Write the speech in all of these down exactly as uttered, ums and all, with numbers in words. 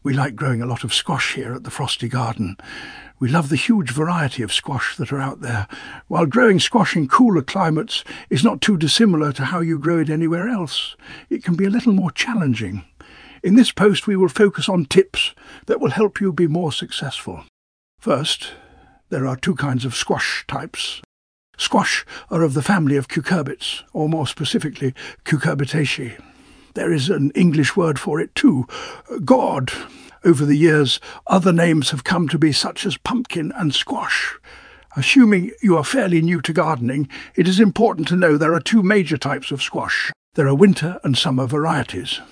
We like growing a lot of squash here at the Frosty Garden. We love the huge variety of squash that are out there, while growing squash in cooler climates is not too dissimilar to how you grow it anywhere else. It can be a little more challenging. In this post we will focus on tips that will help you be more successful. First, there are two kinds of squash types. Squash are of the family of cucurbits, or more specifically, Cucurbitaceae. There is an English word for it too, gourd. Over the years, other names have come to be such as pumpkin and squash. Assuming you are fairly new to gardening, it is important to know there are two major types of squash. There are winter and summer varieties.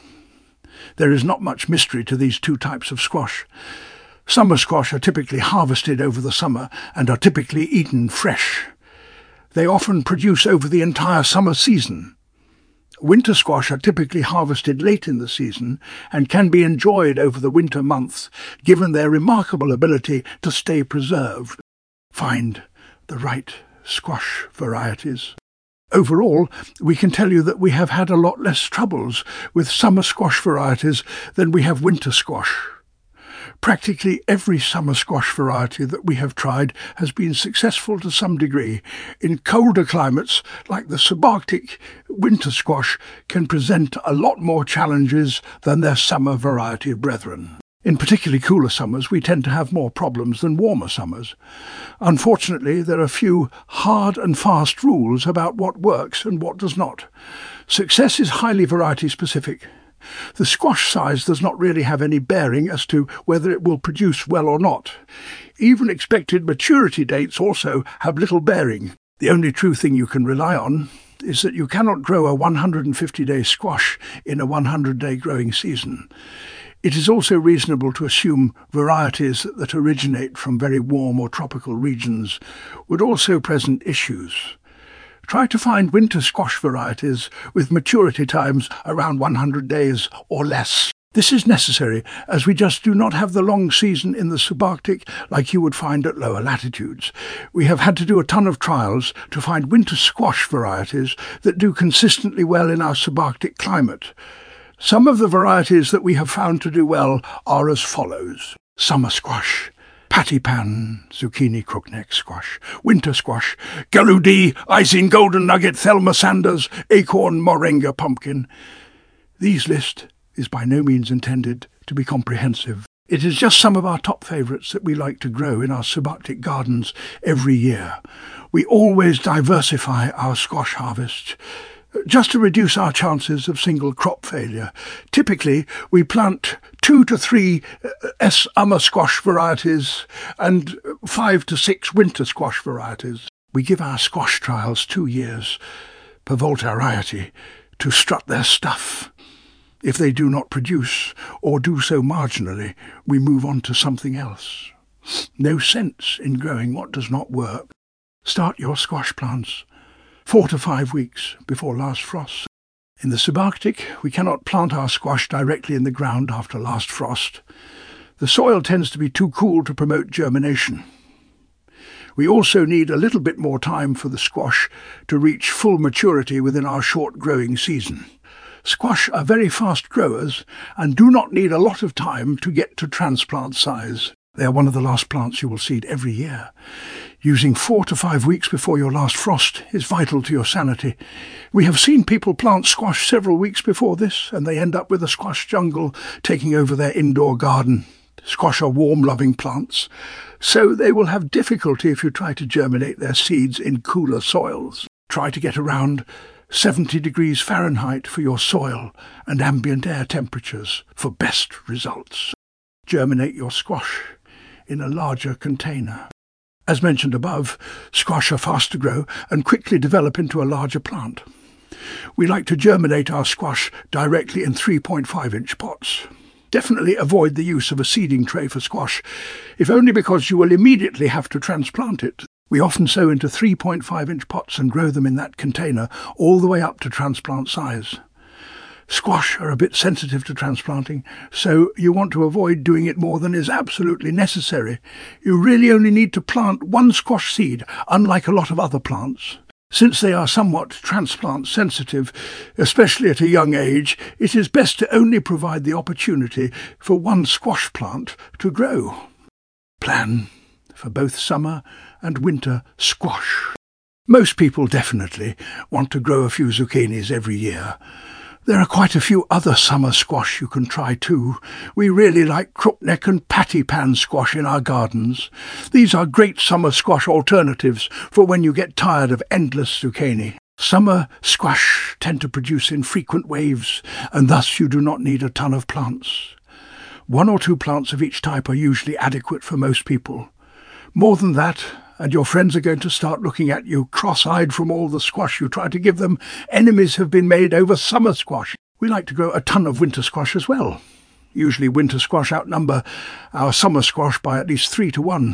There is not much mystery to these two types of squash. Summer squash are typically harvested over the summer and are typically eaten fresh. They often produce over the entire summer season. Winter squash are typically harvested late in the season and can be enjoyed over the winter months, given their remarkable ability to stay preserved. Find the right squash varieties. Overall, we can tell you that we have had a lot less troubles with summer squash varieties than we have winter squash. Practically every summer squash variety that we have tried has been successful to some degree. In colder climates, like the subarctic, winter squash can present a lot more challenges than their summer variety brethren. In particularly cooler summers, we tend to have more problems than warmer summers. Unfortunately, there are few hard and fast rules about what works and what does not. Success is highly variety-specific. The squash size does not really have any bearing as to whether it will produce well or not. Even expected maturity dates also have little bearing. The only true thing you can rely on is that you cannot grow a one hundred fifty day squash in a one hundred day growing season. It is also reasonable to assume varieties that originate from very warm or tropical regions would also present issues. Try to find winter squash varieties with maturity times around one hundred days or less. This is necessary as we just do not have the long season in the subarctic like you would find at lower latitudes. We have had to do a ton of trials to find winter squash varieties that do consistently well in our subarctic climate. Some of the varieties that we have found to do well are as follows: summer squash, pattypan, zucchini crookneck squash, winter squash, galudi, Ising golden nugget, Thelma Sanders, acorn, moringa pumpkin. These list is by no means intended to be comprehensive. It is just some of our top favourites that we like to grow in our subarctic gardens every year. We always diversify our squash harvests, just to reduce our chances of single crop failure. Typically, we plant two to three S summer squash varieties and five to six winter squash varieties. We give our squash trials two years per variety to strut their stuff. If they do not produce, or do so marginally, we move on to something else. No sense in growing what does not work. Start your squash plants four to five weeks before last frost. In the subarctic, we cannot plant our squash directly in the ground after last frost. The soil tends to be too cool to promote germination. We also need a little bit more time for the squash to reach full maturity within our short growing season. Squash are very fast growers and do not need a lot of time to get to transplant size. They are one of the last plants you will seed every year. Using four to five weeks before your last frost is vital to your sanity. We have seen people plant squash several weeks before this, and they end up with a squash jungle taking over their indoor garden. Squash are warm-loving plants, so they will have difficulty if you try to germinate their seeds in cooler soils. Try to get around seventy degrees Fahrenheit for your soil and ambient air temperatures for best results. Germinate your squash in a larger container. As mentioned above, squash are fast to grow and quickly develop into a larger plant. We like to germinate our squash directly in three point five inch pots. Definitely avoid the use of a seeding tray for squash, if only because you will immediately have to transplant it. We often sow into three point five inch pots and grow them in that container all the way up to transplant size. Squash are a bit sensitive to transplanting, so you want to avoid doing it more than is absolutely necessary. You really only need to plant one squash seed, unlike a lot of other plants. Since they are somewhat transplant sensitive, especially at a young age, it is best to only provide the opportunity for one squash plant to grow. Plan for both summer and winter squash. Most people definitely want to grow a few zucchinis every year. There are quite a few other summer squash you can try too. We really like crookneck and pattypan squash in our gardens. These are great summer squash alternatives for when you get tired of endless zucchini. Summer squash tend to produce in frequent waves, and thus you do not need a ton of plants. One or two plants of each type are usually adequate for most people. More than that, and your friends are going to start looking at you cross-eyed from all the squash you try to give them. Enemies have been made over summer squash. We like to grow a ton of winter squash as well. Usually winter squash outnumber our summer squash by at least three to one.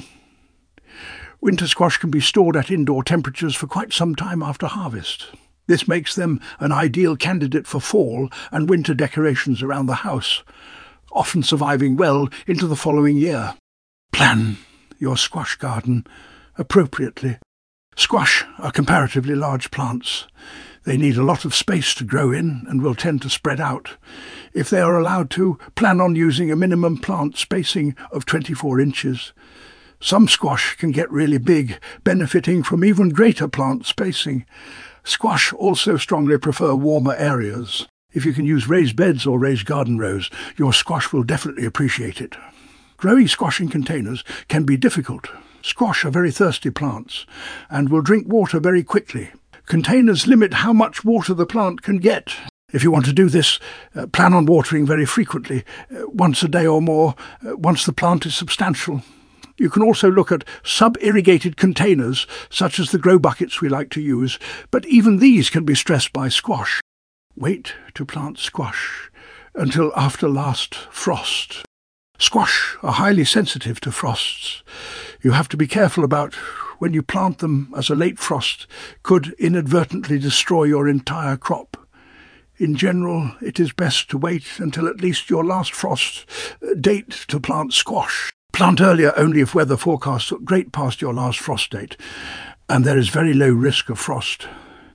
Winter squash can be stored at indoor temperatures for quite some time after harvest. This makes them an ideal candidate for fall and winter decorations around the house, often surviving well into the following year. Plan your squash garden appropriately. Squash are comparatively large plants. They need a lot of space to grow in and will tend to spread out. If they are allowed to, plan on using a minimum plant spacing of twenty-four inches. Some squash can get really big, benefiting from even greater plant spacing. Squash also strongly prefer warmer areas. If you can use raised beds or raised garden rows, your squash will definitely appreciate it. Growing squash in containers can be difficult. Squash are very thirsty plants and will drink water very quickly. Containers limit how much water the plant can get. If you want to do this, uh, plan on watering very frequently, uh, once a day or more, uh, once the plant is substantial. You can also look at sub-irrigated containers, such as the grow buckets we like to use, but even these can be stressed by squash. Wait to plant squash until after last frost. Squash are highly sensitive to frosts. You have to be careful about when you plant them, as a late frost could inadvertently destroy your entire crop. In general, it is best to wait until at least your last frost date to plant squash. Plant earlier only if weather forecasts look great past your last frost date, and there is very low risk of frost.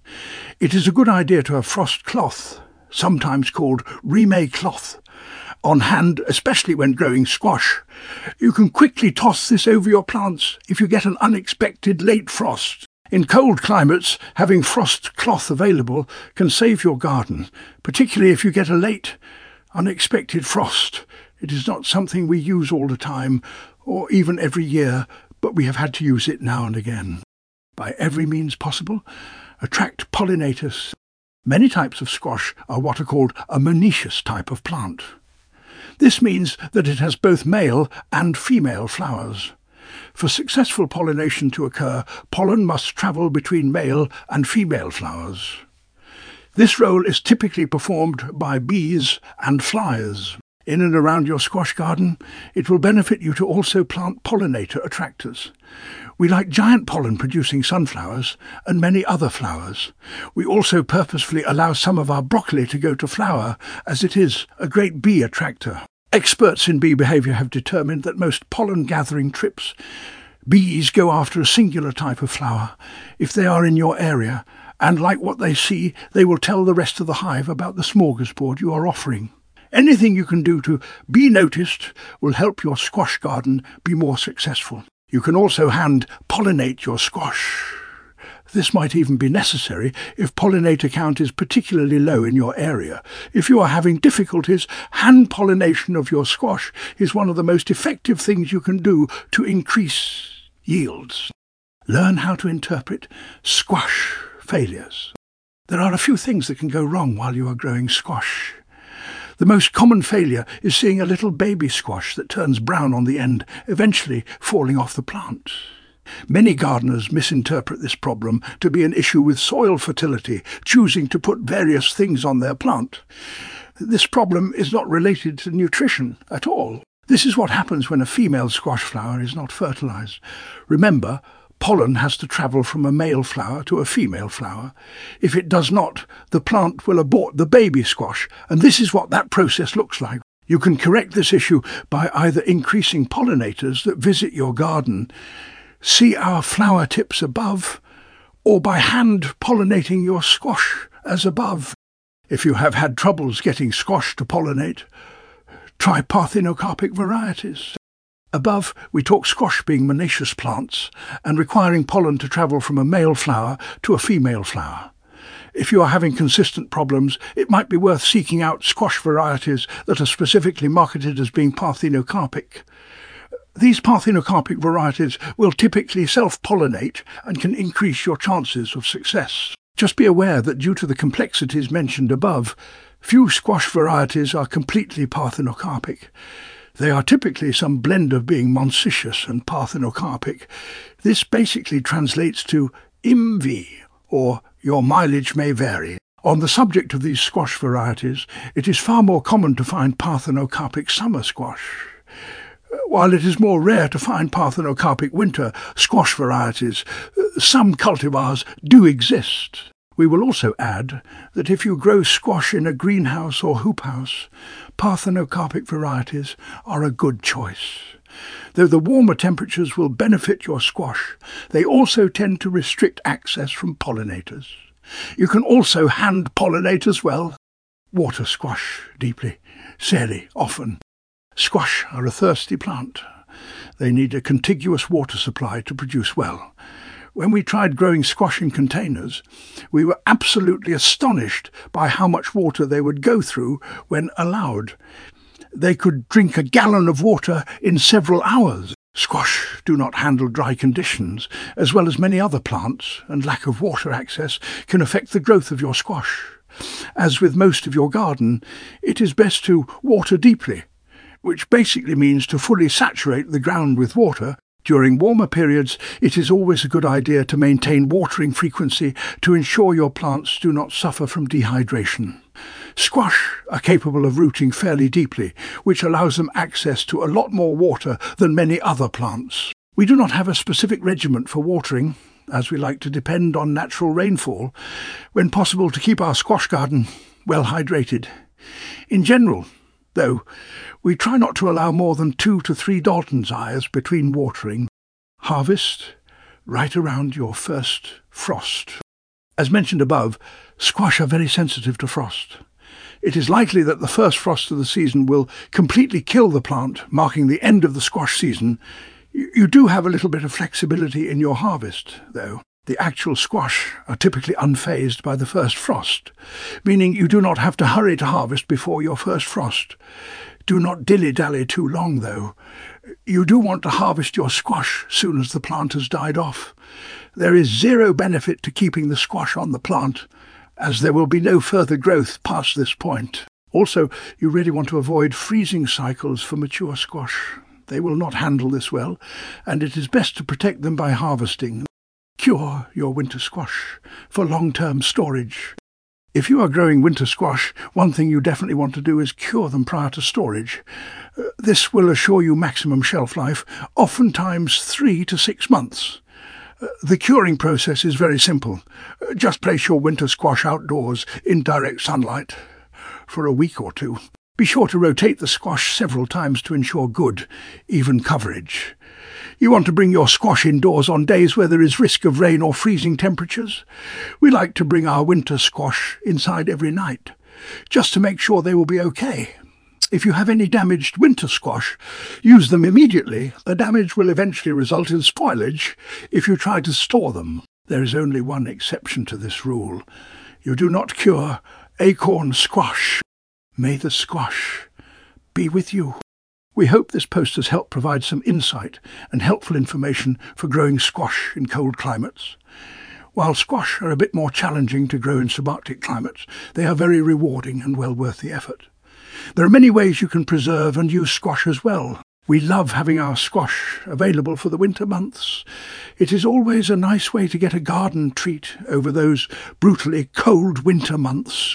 It is a good idea to have frost cloth, sometimes called Reemay cloth, on hand, especially when growing squash. You can quickly toss this over your plants if you get an unexpected late frost. In cold climates, having frost cloth available can save your garden, particularly if you get a late, unexpected frost. It is not something we use all the time, or even every year, but we have had to use it now and again. By every means possible, attract pollinators. Many types of squash are what are called a monoecious type of plant. This means that it has both male and female flowers. For successful pollination to occur, pollen must travel between male and female flowers. This role is typically performed by bees and flies. In and around your squash garden, it will benefit you to also plant pollinator attractors. We like giant pollen-producing sunflowers and many other flowers. We also purposefully allow some of our broccoli to go to flower, as it is a great bee attractor. Experts in bee behaviour have determined that most pollen-gathering trips, bees go after a singular type of flower if they are in your area, and like what they see, they will tell the rest of the hive about the smorgasbord you are offering. Anything you can do to be noticed will help your squash garden be more successful. You can also hand-pollinate your squash. This might even be necessary if pollinator count is particularly low in your area. If you are having difficulties, hand-pollination of your squash is one of the most effective things you can do to increase yields. Learn how to interpret squash failures. There are a few things that can go wrong while you are growing squash. The most common failure is seeing a little baby squash that turns brown on the end, eventually falling off the plant. Many gardeners misinterpret this problem to be an issue with soil fertility, choosing to put various things on their plant. This problem is not related to nutrition at all. This is what happens when a female squash flower is not fertilized. Remember, pollen has to travel from a male flower to a female flower. If it does not, the plant will abort the baby squash, and this is what that process looks like. You can correct this issue by either increasing pollinators that visit your garden, see our flower tips above, or by hand pollinating your squash as above. If you have had troubles getting squash to pollinate, try parthenocarpic varieties. Above, we talk squash being monoecious plants and requiring pollen to travel from a male flower to a female flower. If you are having consistent problems, it might be worth seeking out squash varieties that are specifically marketed as being parthenocarpic. These parthenocarpic varieties will typically self-pollinate and can increase your chances of success. Just be aware that due to the complexities mentioned above, few squash varieties are completely parthenocarpic. They are typically some blend of being monoecious and parthenocarpic. This basically translates to I M V, or your mileage may vary. On the subject of these squash varieties, it is far more common to find parthenocarpic summer squash, while it is more rare to find parthenocarpic winter squash varieties. Some cultivars do exist. We will also add that if you grow squash in a greenhouse or hoop house, parthenocarpic varieties are a good choice. Though the warmer temperatures will benefit your squash, they also tend to restrict access from pollinators. You can also hand pollinate as well. Water squash deeply, seri often. Squash are a thirsty plant. They need a contiguous water supply to produce well. When we tried growing squash in containers, we were absolutely astonished by how much water they would go through when allowed. They could drink a gallon of water in several hours. Squash do not handle dry conditions, as well as many other plants, and lack of water access can affect the growth of your squash. As with most of your garden, it is best to water deeply, which basically means to fully saturate the ground with water. During warmer periods, it is always a good idea to maintain watering frequency to ensure your plants do not suffer from dehydration. Squash are capable of rooting fairly deeply, which allows them access to a lot more water than many other plants. We do not have a specific regimen for watering, as we like to depend on natural rainfall, when possible to keep our squash garden well hydrated. In general, though, we try not to allow more than two to three Dalton's eyes between watering. Harvest right around your first frost. As mentioned above, squash are very sensitive to frost. It is likely that the first frost of the season will completely kill the plant, marking the end of the squash season. You do have a little bit of flexibility in your harvest, though. The actual squash are typically unfazed by the first frost, meaning you do not have to hurry to harvest before your first frost. Do not dilly-dally too long, though. You do want to harvest your squash soon as the plant has died off. There is zero benefit to keeping the squash on the plant, as there will be no further growth past this point. Also, you really want to avoid freezing cycles for mature squash. They will not handle this well, and it is best to protect them by harvesting. Cure your winter squash for long-term storage. If you are growing winter squash, one thing you definitely want to do is cure them prior to storage. Uh, this will assure you maximum shelf life, oftentimes three to six months. Uh, the curing process is very simple. Uh, just place your winter squash outdoors in direct sunlight for a week or two. Be sure to rotate the squash several times to ensure good, even coverage. You want to bring your squash indoors on days where there is risk of rain or freezing temperatures. We like to bring our winter squash inside every night, just to make sure they will be okay. If you have any damaged winter squash, use them immediately. The damage will eventually result in spoilage if you try to store them. There is only one exception to this rule. You do not cure acorn squash. May the squash be with you. We hope this post has helped provide some insight and helpful information for growing squash in cold climates. While squash are a bit more challenging to grow in subarctic climates, they are very rewarding and well worth the effort. There are many ways you can preserve and use squash as well. We love having our squash available for the winter months. It is always a nice way to get a garden treat over those brutally cold winter months.